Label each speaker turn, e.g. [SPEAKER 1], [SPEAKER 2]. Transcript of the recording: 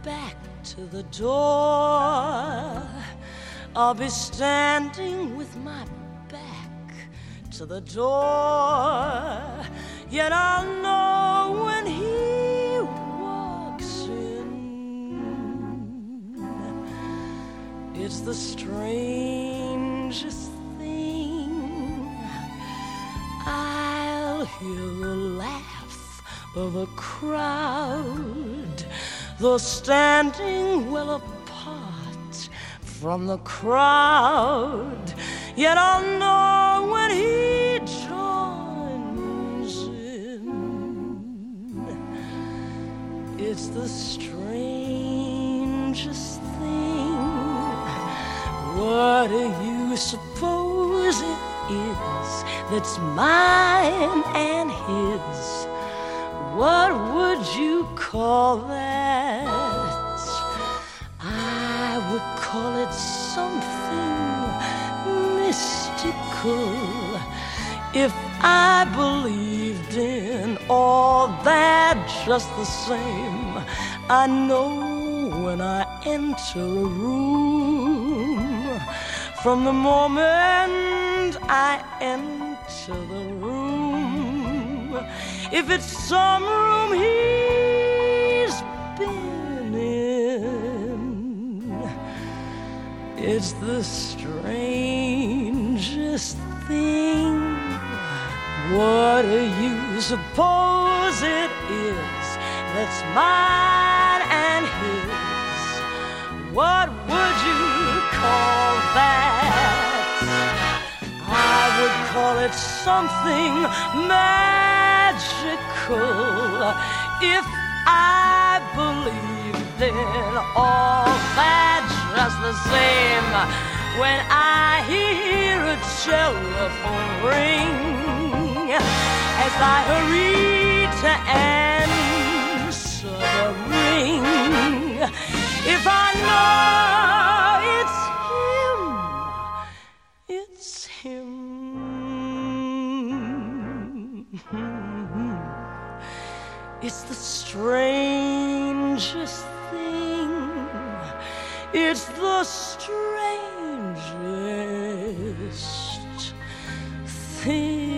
[SPEAKER 1] back to the door, I'll be standing with my back to the door. Yet I'll know when he walks in. It's the strangest thing. I'll hear the laugh of a crowd, though standing well apart from the crowd. Yet I'll know when he joins in. It's the strangest thing. What do you suppose it is that's mine and his? What would you call that? I would call it something mystical. If I believed in all that just the same, I know when I enter a room, from the moment I enter the room, if it's some room he's been in, it's the strangest thing. What do you suppose it is that's mine and his? What would you call that? I would call it something magical. If I believed in all that just the same, when I hear a telephone ring, as I hurry to answer the ring, if I know it's him, it's the strangest thing. It's the strangest thing.